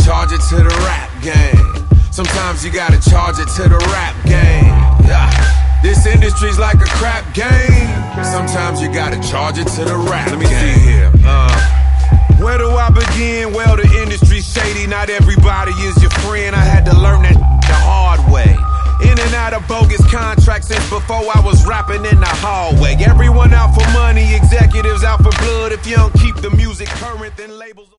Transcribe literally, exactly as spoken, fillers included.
charge it to the rap game. Sometimes you gotta charge it to the rap game. Yeah. This industry's like a crap game. Sometimes you gotta charge it to the rap game. Let me see here. Uh, where do I begin? Well, the industry's shady. Not everybody is your friend. I had to learn that the hard way. In and out of bogus contracts since before I was rapping in the hallway. Everyone out for money, executives out for blood. If you don't keep the music current, then labels